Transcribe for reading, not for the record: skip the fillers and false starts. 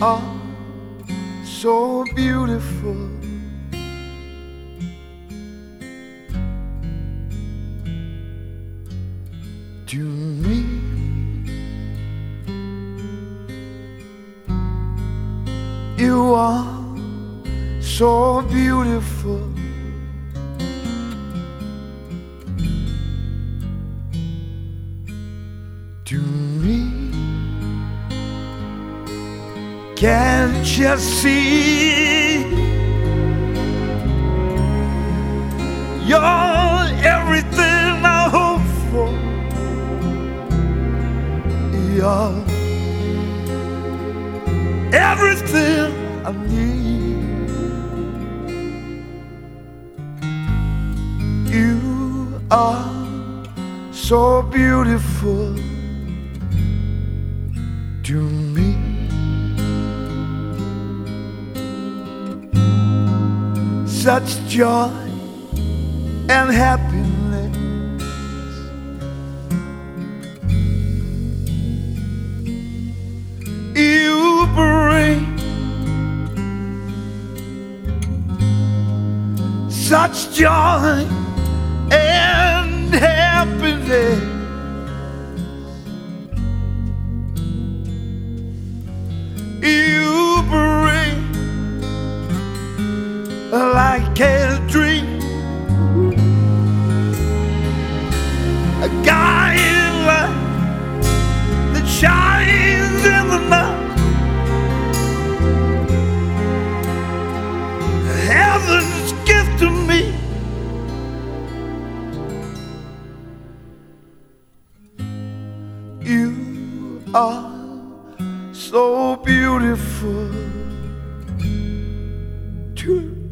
are so beautiful. To me, you are so beautiful. To me, can't you see? You're everything I hope for. You're everything I need. You are so beautiful to me. Such joy and happiness. You bring such joy and happiness. You bring like a dream, a guiding light that shines in the night. Heaven's gift to me. You are so beautiful to